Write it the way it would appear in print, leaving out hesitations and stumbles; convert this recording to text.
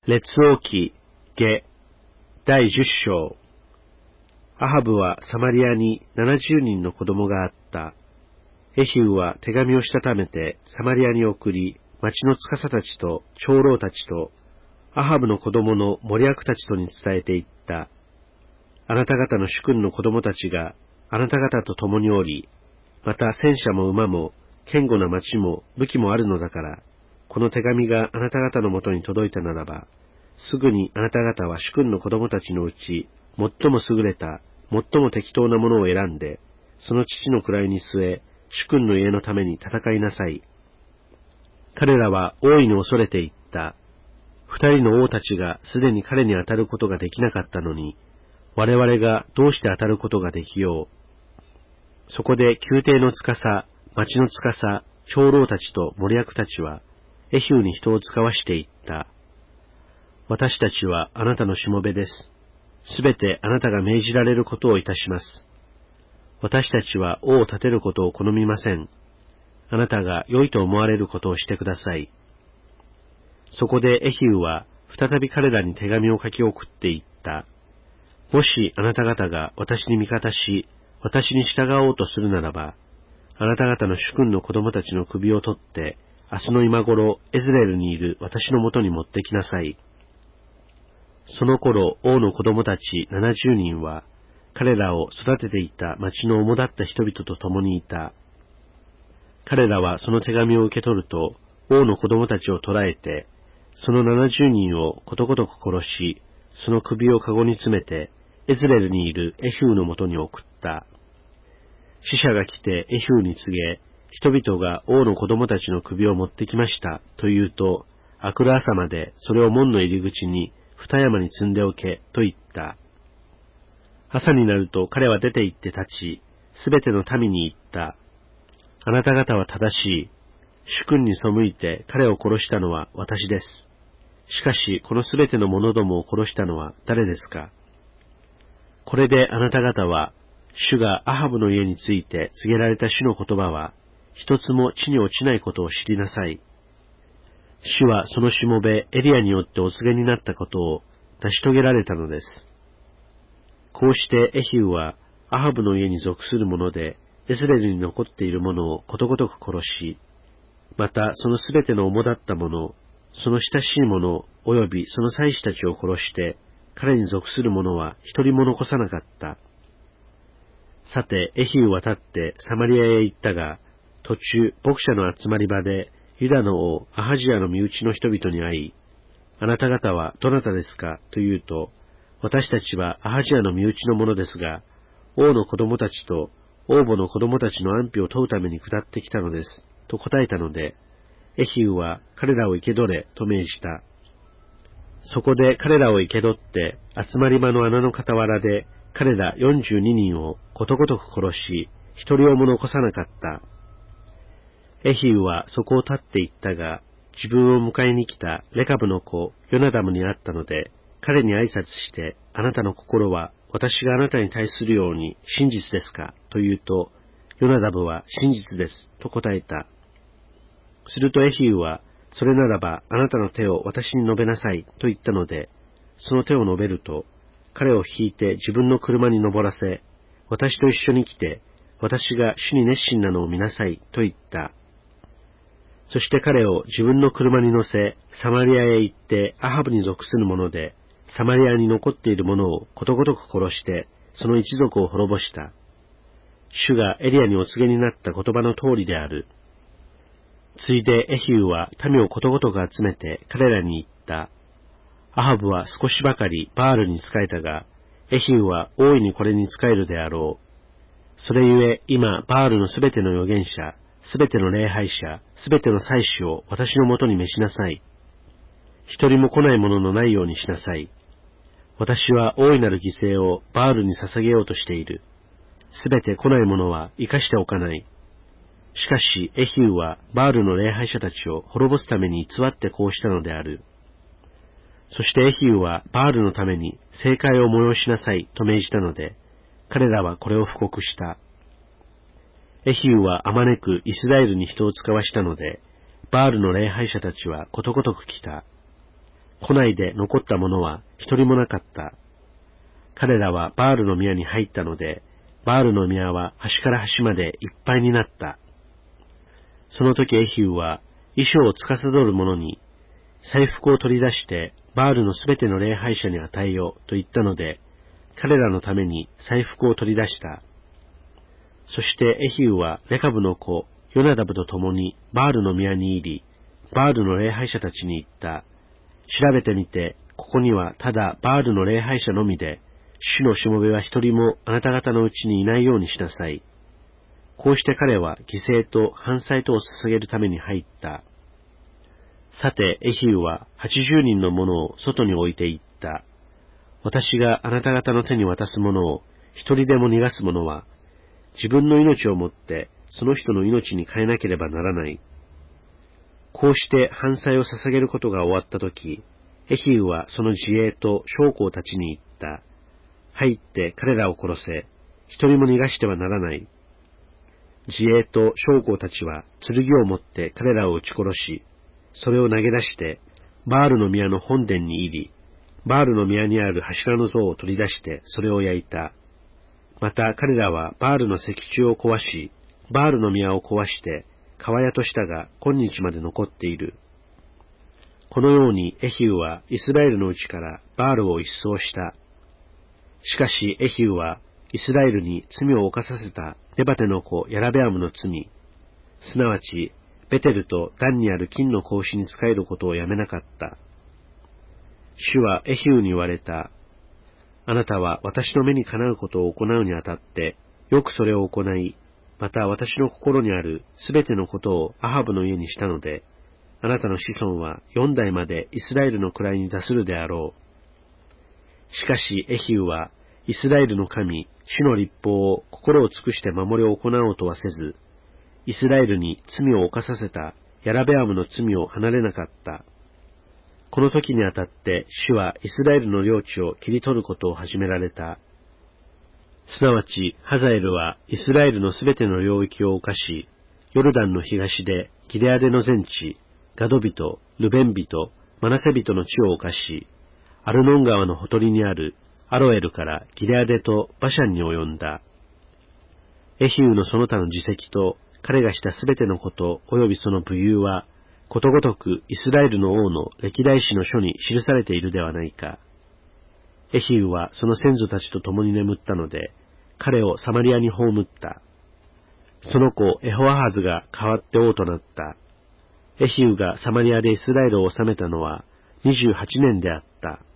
列王記下第10章。アハブはサマリアに70人の子供があった。エヒウは手紙をしたためてサマリアに送り、町の司たちと長老たちと、アハブの子供の森役たちとに伝えていった。あなた方の主君の子供たちがあなた方と共におり、また戦車も馬も堅固な町も武器もあるのだから、この手紙があなた方のもとに届いたならば、すぐにあなた方は主君の子供たちのうち、最も優れた、最も適当なものを選んで、その父の位に据え、主君の家のために戦いなさい。彼らは大いに恐れていった。二人の王たちがすでに彼に当たることができなかったのに、我々がどうして当たることができよう。そこで宮廷の司、町の司、長老たちと森役たちは、エヒウに人を使わしていった。私たちはあなたのしもべです。すべてあなたが命じられることをいたします。私たちは王を立てることを好みません。あなたが良いと思われることをしてください。そこでエヒウは再び彼らに手紙を書き送っていった。もしあなた方が私に味方し、私に従おうとするならば、あなた方の主君の子供たちの首を取って、明日の今頃エズレルにいる私のもとに持ってきなさい。その頃、王の子供たち70人は、彼らを育てていた町の主だった人々と共にいた。彼らはその手紙を受け取ると、王の子供たちを捕らえて、その70人をことごとく殺し、その首をかごに詰めて、エズレルにいるエヒウのもとに送った。使者が来てエヒウに告げ、人々が王の子供たちの首を持ってきましたと言うと、明くる朝までそれを門の入り口に二山に積んでおけと言った。朝になると彼は出て行って立ち、すべての民に言った。あなた方は正しい。主君に背いて彼を殺したのは私です。しかしこのすべての者どもを殺したのは誰ですか。これであなた方は、主がアハブの家について告げられた主の言葉は、一つも地に落ちないことを知りなさい。主はそのしもべエリアによってお告げになったことを成し遂げられたのです。こうしてエヒウはアハブの家に属する者でエズレルに残っている者をことごとく殺し、またそのすべての主だった者、その親しい者およびその妻子たちを殺して、彼に属する者は一人も残さなかった。さて、エヒウは立ってサマリアへ行ったが、途中牧者の集まり場でユダの王アハジアの身内の人々に会い、あなた方はどなたですかと言うと、私たちはアハジアの身内の者ですが、王の子供たちと王母の子供たちの安否を問うために下ってきたのです、と答えたので、エヒウは彼らを生け捕れと命じた。そこで彼らを生け捕って、集まり場の穴の傍らで彼ら42人をことごとく殺し、一人をも残さなかった。エヒウはそこを立って行ったが、自分を迎えに来たレカブの子ヨナダムに会ったので、彼に挨拶して、あなたの心は私があなたに対するように真実ですかと言うと、ヨナダムは真実ですと答えた。するとエヒウは、それならばあなたの手を私に述べなさいと言ったので、その手を述べると、彼を引いて自分の車に登らせ、私と一緒に来て、私が主に熱心なのを見なさいと言った。そして彼を自分の車に乗せ、サマリアへ行ってアハブに属する者で、サマリアに残っている者をことごとく殺して、その一族を滅ぼした。主がエリアにお告げになった言葉の通りである。ついでエヒウは民をことごとく集めて彼らに言った。アハブは少しばかりバールに仕えたが、エヒウは大いにこれに仕えるであろう。それゆえ今バールのすべての預言者、すべての礼拝者、すべての祭司を私のもとに召しなさい。一人も来ないもののないようにしなさい。私は大いなる犠牲をバールに捧げようとしている。すべて来ないものは生かしておかない。しかしエヒウはバールの礼拝者たちを滅ぼすために偽ってこうしたのである。そしてエヒウはバールのために聖会を催しなさいと命じたので、彼らはこれを布告した。エヒウはあまねくイスラエルに人を使わしたので、バールの礼拝者たちはことごとく来た。 庫内で残った者は一人もなかった。彼らはバールの宮に入ったので、バールの宮は端から端までいっぱいになった。その時エヒウは衣装を司る者に、祭服を取り出してバールのすべての礼拝者に与えよと言ったので、彼らのために祭服を取り出した。そしてエヒウはレカブの子ヨナダブと共にバールの宮に入り、バールの礼拝者たちに言った。調べてみて、ここにはただバールの礼拝者のみで、主のしもべは一人もあなた方のうちにいないようにしなさい。こうして彼は犠牲と燔祭とを捧げるために入った。さて、エヒウは80人の者を外に置いていった。私があなた方の手に渡すものを一人でも逃がす者は、自分の命をもってその人の命に変えなければならない。こうして燔祭を捧げることが終わったとき、エヒウはその自衛と将校たちに言った。入って彼らを殺せ。一人も逃がしてはならない。自衛と将校たちは剣を持って彼らを撃ち殺し、それを投げ出して、バールの宮の本殿に入り、バールの宮にある柱の像を取り出してそれを焼いた。また彼らはバールの石柱を壊し、バールの宮を壊して、川屋としたが今日まで残っている。このようにエヒウはイスラエルのうちからバールを一掃した。しかしエヒウはイスラエルに罪を犯させたネバテの子ヤラベアムの罪、すなわちベテルとダンにある金の格子に仕えることをやめなかった。主はエヒウに言われた。あなたは私の目にかなうことを行うにあたって、よくそれを行い、また私の心にあるすべてのことをアハブの家にしたので、あなたの子孫は4代までイスラエルの位に座するであろう。しかしエヒウはイスラエルの神、主の律法を心を尽くして守りを行おうとはせず、イスラエルに罪を犯させたヤラベアムの罪を離れなかった。この時にあたって主はイスラエルの領地を切り取ることを始められた。すなわちハザエルはイスラエルのすべての領域を侵し、ヨルダンの東でギレアデの全地、ガド人、ルベン人、マナセ人の地を侵し、アルノン川のほとりにあるアロエルからギレアデとバシャンに及んだ。エヒウのその他の事績と彼がしたすべてのこと及びその武勇は、ことごとくイスラエルの王の歴代史の書に記されているではないか。エヒウはその先祖たちと共に眠ったので、彼をサマリアに葬った。その子エホアハズが代わって王となった。エヒウがサマリアでイスラエルを治めたのは28年であった。